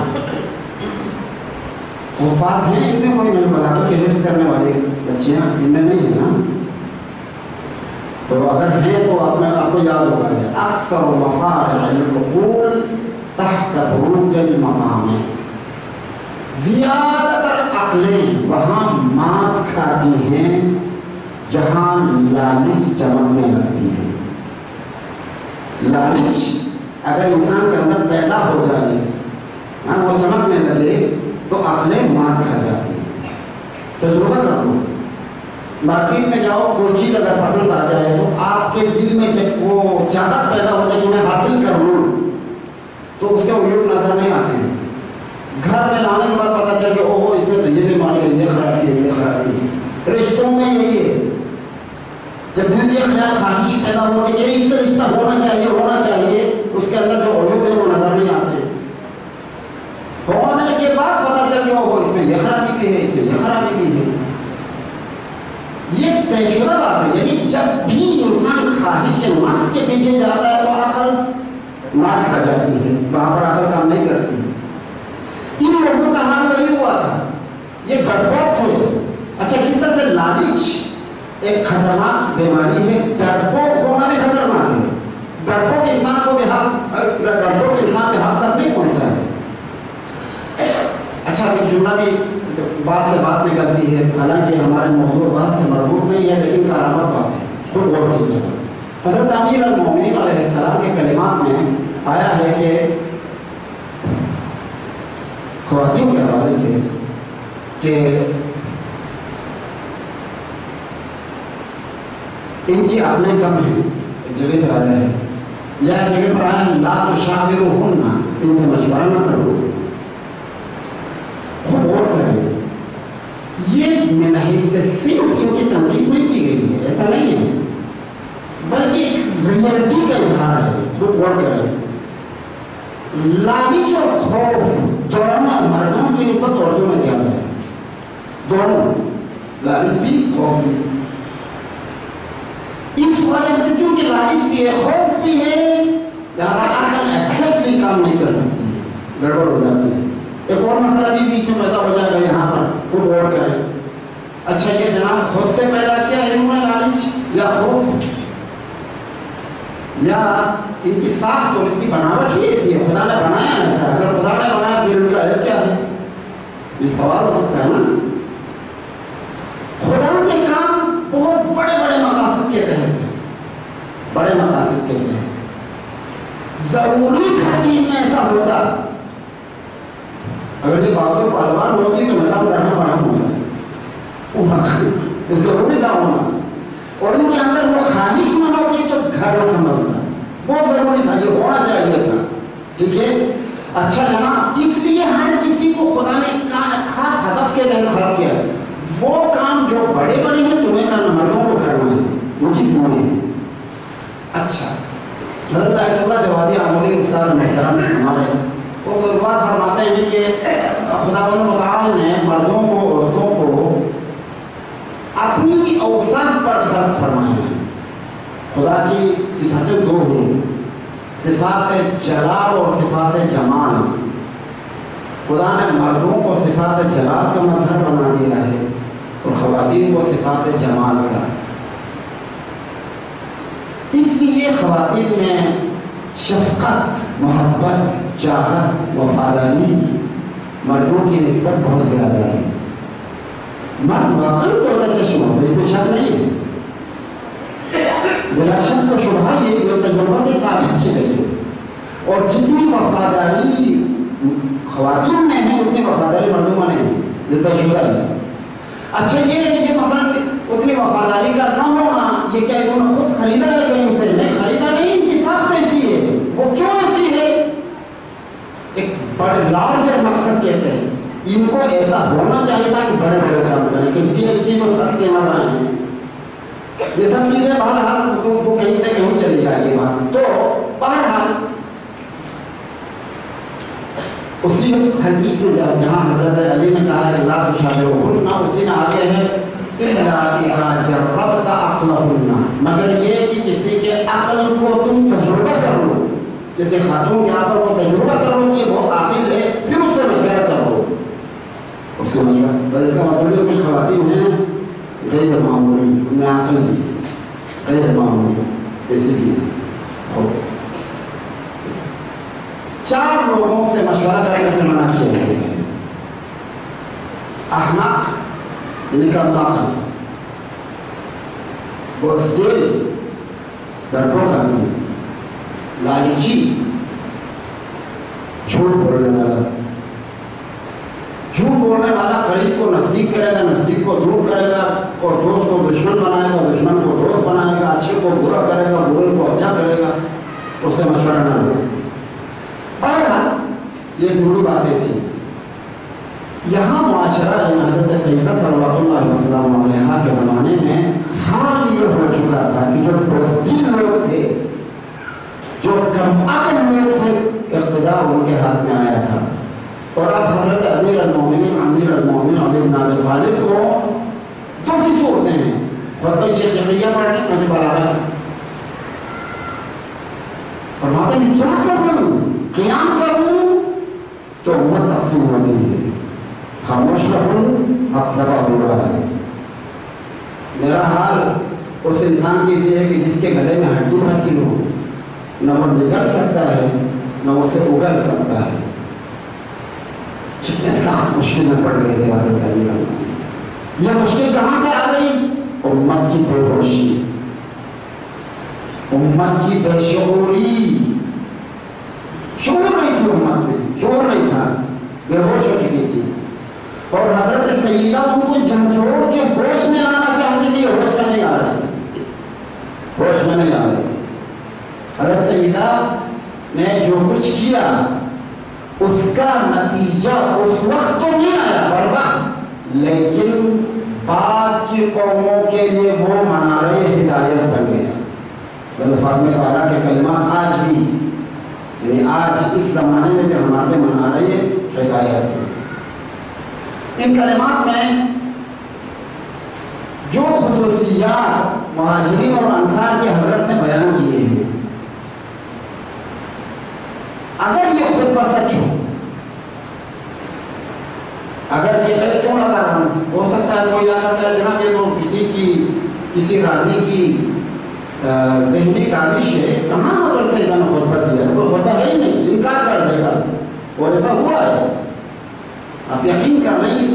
الفاظ ہیں، ان میں کوئی بلاغت کے حفظ کرنے والی بچیاں ان میں نہیں ہیں نا، تو اگر ہیں تو آپ کو یاد ہوگا ہے، اکثر مصارع العقول تحت بروج المقامع، زیادہ تر عقلیں وہاں مات کھاتی ہیں جہاں لالچ چمکنے لگتی ہے۔ لالچ اگر انسان کے اندر پیدا ہو جائے، وہ چمکنے لگے، تو عقلیں مات کھا جاتی ہیں۔ تجربہ کر لو، مارکیٹ میں جاؤ، کوئی چیز اگر پسند آ جائے تو آپ کے دل میں جب وہ چاہت پیدا ہو جائے کہ میں حاصل کر لوں، تو اس کے عیوب نظر نہیں آتے ہیں۔ گھر میں لانے کے بعد پتہ چل کہ اوہ اس میں تو یہ بیماری ہے، یہ خرابی ہے، یہ خرابی ہے۔ رشتوں میں یہی ہے، جب دل یہ خیال خواہش پیدا ہوتی ہے کہ اس سے رشتہ ہونا چاہیے، اس کے اندر جو عیوب ہے وہ نظر نہیں آتے۔ ہونے کے بعد پتہ چل کہ اوہ اس میں یہ خرابی بھی ہے، اس میں یہ خرابی بھی ہے۔ یہ طے شدہ بات ہے، یعنی جب بھی انسان خواہش نفس کے پیچھے جاتا ہے تو عقل مار کھا جاتی ہے، وہاں پر عقل کام نہیں کرتی ہے۔ ان لوگوں کا حال وہی ہوا تھا، یہ ڈرپوک تھے۔ اچھا، کس طرح سے لالچ ایک خطرناک بیماری ہے، ڈرپوک ہونا بھی خطرناک ہے۔ ڈرپوک انسان پہ حد تک نہیں پہنچتا ہے۔ اچھا، ایک جملہ بھی بات سے بات نکلتی ہے، حالانکہ ہمارے موضوع بات سے مربوط نہیں ہے، لیکن کارآمد بات ہے، خود غور کیجیے گا۔ حضرت امیر المومنین علیہ السلام کے کلمات میں آیا ہے کہ خواتین کے حوالے سے کہ ان کی عقلیں کم ہیں، ایک جگہ پر آیا ہے، یا ایک جگہ پر آیا ہے لا تشاورہن، ان سے مشورہ نہ کرو، خود غور کریں۔ یہ منہج سے صرف ان کی تنقید نہیں کی گئی ہے، ایسا نہیں ہے، بلکہ ایک ریئلٹی کا اظہار ہے، خود غور کریں۔ لالچ اور خوف دونوں مردوں کی نسبت عورتوں میں زیادہ ہے، دونوں، لالچ بھی خوف بھی۔ اس وجہ سے چونکہ لالچ بھی ہے، خوف بھی ہے، لہذا عقل ایگزیکٹلی کام نہیں کر سکتی، گڑبڑ ہو جاتی ہے۔ ایک اور مسئلہ بھی بیچ میں پیدا ہو جائے گا، یہاں پر خود غور کریں۔ اچھا، یہ جناب خود سے پیدا کیا ہے انہوں نے لالچ، یا خوف، یا ان کی ساخت اور اس کی بناوٹ ہی ایسی ہے، خدا نے بنایا ایسا۔ اگر خدا نے بنایا تو ان کا عجائب کیا ہے؟ یہ سوال ہو سکتا ہے نا. خدا کے کام بہت بڑے بڑے مقاصد کے تحت ہیں، بڑے مقاصد کے تحت. ضروری تھا کہ ان میں ایسا ہوتا. اگر یہ بات تو پہلوان ہوتی تو میدان کرنا بڑا ہوتا ہے، ضروری تھا ہونا. اور ان کے اندر وہ خواہش نہ ہوتی تو گھر میں سنبھلنا بہت ضروری تھا، یہ ہونا چاہیے تھا. ٹھیک ہے. اچھا جناب، اس لیے ہر کسی کو خدا نے خاص ہدف کے تحت خلق کیا. وہ کام جو بڑے بڑے ہیں تمہیں کرنا، مردوں کو کرنا ہے، وہ چیز وہ ہے. اچھا، حضرت آیت اللہ جوادی عمولی استاد محترم ہمارے وہ بات فرماتے ہیں کہ خداوند متعال نے مردوں کو، عورتوں کو اپنی اوصاف پر خلق فرمایا ہے. خدا کی صفاتیں دو ہیں، صفات جلال اور صفات جمال. خدا نے مردوں کو صفات جلال کا مظہر بنا دیا ہے اور خواتین کو صفات جمال کا. اس لیے خواتین میں شفقت، محبت، چاہت، وفاداری مردوں کی نسبت بہت زیادہ ہے. مرد واقعی بہت اچھا شبہ ہے، اس میں شک نہیں ہے. بلا شک تو شبہ یہ جو تجربہ سے ثابت ہے. اور جتنی وفاداری خواتین میں ہے اتنی وفاداری مردوں میں نہیں، یہ تجربہ ہے. اچھا، یہ مثلا اتنی وفاداری کا نہ ہونا، یہ کیا انہوں نے خود خریدا ہے کہیں سے؟ نہیں خریدا نہیں، ان کی ساخت ایسی ہے. وہ کیوں ایسی ہے؟ ایک بڑے لارجر مقصد کہتے ہیں. ان کو ایسا ہونا چاہیے تھا کہ بڑے بڑے کام کریں، کہ کسی ایک چیز کو کس کے مر رہے ہیں. یہ سب چیزیں بہرحال کو کہیں سے کہیں چلی جائے گی بات. تو بہرحال اسی حدیث میں جہاں حضرت علی نے کہا کہ لا تشابہہن، اسی میں آگے ہے الا اذا جربت عقلہن، مگر یہ کہ کسی کے عقل کو تم تجربہ کر لو، کسی خاتون کے عقل کو تجربہ کر لو کہ بہت عاقل ہے، پھر اس سے مشورہ کرو. اس سے مشورہ بس اس کا مطلب ہے کچھ خواتین ہیں غیر معمولی، ان میں عقل نہیں، غیر معمولی ایسی بھی ہے. چار لوگوں سے مشورہ کرنے سے منع کیا گیا ہے. احمق، نکما، بزدل، ڈرپوک آدمی، لالچی، جھوٹ بولنے والا. جھوٹ بولنے والا قریب کو نزدیک کرے گا، نزدیک کو دور کرے گا، اور دوست کو دشمن بنائے گا، دشمن کو دوست بنائے گا، اچھے کو برا کرے گا، برے کو اچھا کرے گا. اس سے مشورہ نہ لو. یہ ضروری باتیں تھیں. یہاں معاشرہ حضرت سیدہ صلوات اللہ علیہ وسلم علیہ کے زمانے میں حال یہ ہو چکا تھا کہ جو بزدل لوگ تھے، جو کم عقل لوگ تھے، اقتدار ان کے ہاتھ میں آیا تھا. اور اب حضرت امیر المومنین علی بن ابی طالب کو دو بھی صورتیں ہیں، خطبہ شیخیہ پڑھنے اور بلاغت. فرماتے ہیں کیا کروں، قیام کروں تو امت تقسیم ہو گئی ہے، خاموش رہوں اب سبا ہو رہا ہے. میرا حال اس انسان کی یہ ہے کہ جس کے گلے میں ہڈی پھنسی ہو، نہ وہ نگل سکتا ہے نہ اسے اگل سکتا ہے. کتنے سخت مشکل میں پڑ گئے تھے حضرت علی. یہ مشکل کہاں سے آ گئی؟ امت کی بے ہوشی، امت کی بے شعوری. شعور نہیں تھی امت میں، شعور نہیں تھا، بے ہوش ہو چکی تھی. اور حضرت سیدہ ان کو جھنجھوڑ کے ہوش میں لانا چاہتی تھی، ہوش میں نہیں آ رہے، ہوش میں نہیں آ رہے. حضرت سیدہ نے جو کچھ کیا اس کا نتیجہ اس وقت تو نہیں آیا بر وقت، لیکن بعد کی قوموں کے لیے وہ منارے ہدایت بن گیا. حضرت فاطمہ زہرا کے کلمات آج بھی، یعنی آج اس زمانے میں بھی ہمارے منارے ہدایت ہیں. ان کلمات میں جو خصوصیات مہاجرین اور انصار کے حضرت نے بیان کیے ہیں، اگر یہ خطبہ سچ ہو، اگر یہ کیوں لگا رہا ہوں، ہو سکتا ہے کوئی آ سکتا ہے جناب یہ تو کسی راضی کی ذہنی کاوش ہے، کہاں اگر سیدہ نے خطبہ دیا، کوئی خطبہ ہے ہی نہیں، انکار کر دے گا. اور ایسا ہوا ہے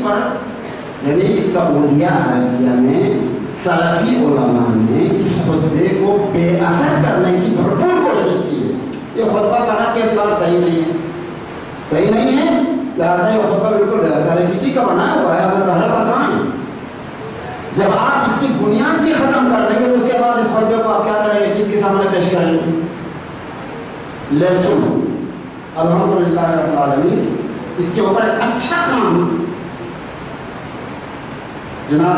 پر یعنی سعودیہ عربیہ میں سلفی علماء نے اس خطبے کو بے اثر کرنے کی بھرپور کوشش کی ہے. یہ خطبہ سند کے اعتبار صحیح نہیں ہے، صحیح نہیں ہے، لہٰذا یہ خطبہ بالکل بے اثر ہے. کسی کا بنایا ہوا ہے، حضرت زہرا کا کہاں ہے؟ جب آپ اس کی بنیاد ہی ختم کر دیں گے تو اس کے بعد اس خطبے کو آپ کیا کریں گے، کس کے سامنے پیش کریں گے؟ لیکن الحمدللہ رب العالمین اس کے اوپر ایک اچھا کام جناب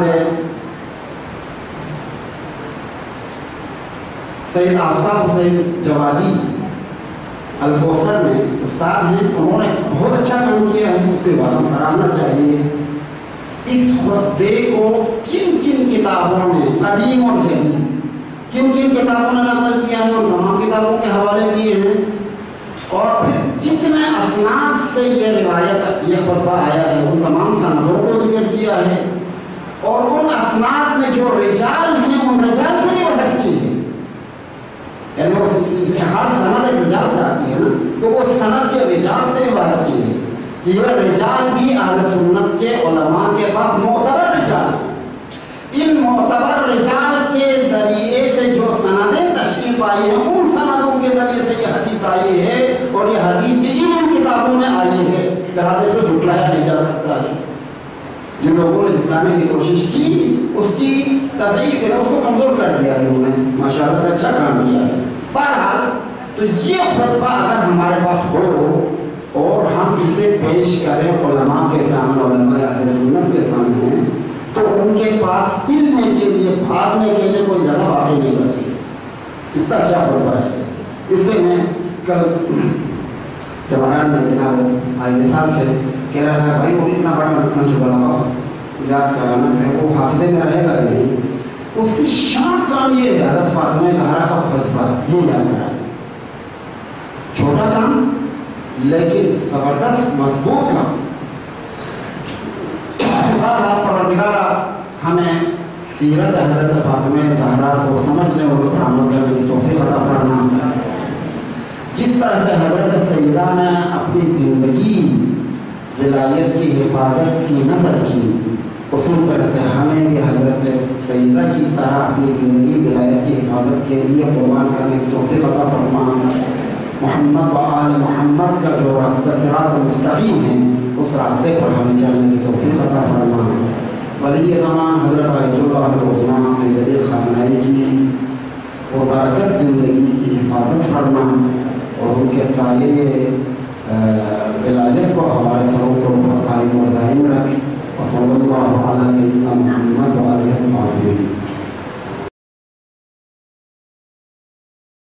سید آفتاب حسین جوادی الکوثر میں استاد ہیں، انہوں نے بہت اچھا کام کیا ہے، اس کے بعد سراہنا چاہیے. اس خطبے کو کن کن کتابوں نے قدیم اور جدید کن کن کتابوں نے نقل کیا ہے، اور تمام کتابوں کے حوالے دیے ہیں، اور پھر کتنے اسناد سے یہ روایت یہ خطبہ آیا ہے ان تمام سندوں کو ذکر کیا ہے، اور ان اسناد میں جو رجال ہیں ان رجال سے بھی بحث کی ہے. یعنی ہر سند ایک رجال سے آتی ہے نا، تو اس سند کے رجال سے بھی بحث کی ہے کہ یہ رجال بھی اہل سنت کے علماء کے پاس معتبر رجال ہیں. ان معتبر رجال کے ذریعے سے جو سندیں تشکیل پائی ہیں ان سندوں کے ذریعے سے یہ حدیث آئی ہے، اور یہ حدیث بھی ان کتابوں میں آئی ہے، لہٰذا کو جھٹلایا نہیں جا سکتا ہے. جن لوگوں نے جھٹلانے کی کوشش کی اس کی تضعیف ہے، اس کو کمزور کر دیا ہے انہوں نے، ماشاءاللہ سے اچھا کام کیا ہے. بہرحال تو یہ خطبہ اگر ہمارے پاس ہو اور ہم اسے پیش کریں علماء کے سامنے، علماء اہل سنت کے سامنے، تو ان کے پاس ہلنے کے لیے بھاگنے کے لیے کوئی جگہ باقی نہیں بچی. اتنا اچھا خطبہ ہے. اس سے میں کل جوانان میں جناب مثال سے کہہ رہا تھا بھائی وہ اتنا بڑا منصوبہ بناؤ یاد کرانا ہے، وہ حافظے میں رہے گا نہیں. اس کی شان کام یہ ہے حضرت فاطمہ زہرا کا خطبہ یہ یاد کرا، چھوٹا کام لیکن زبردست مضبوط کام. پروردگار ہمیں سیرت حضرت فاطمہ زہرا کو سمجھنے اور اس پر عمل کرنے کی توفیق عطا فرما. جس طرح سے حضرت سیدہ نے اپنی زندگی ولایت کی حفاظت کی نظر کی، اسی طرح سے ہمیں بھی حضرت سیدہ کی طرح اپنی زندگی ولایت کی حفاظت کے لیے قربان کرنے کی توفیق عطا فرما. محمد و آل محمد کا جو راستہ صراط مستقیم ہے اس راستے پر ہمیں چلنے کی توفیق عطا فرما. ولی زمان حضرت آیت اللہ العظمیٰ کے ذریعے خامنائی کی اور برکت زندگی کی حفاظت فرما، اور ان کے سایے ولایت کو ہمارے سروں کے اوپر قائم و دائم رکھ. وصلی اللہ علی سیدنا محمد و آلہ وصحبہ.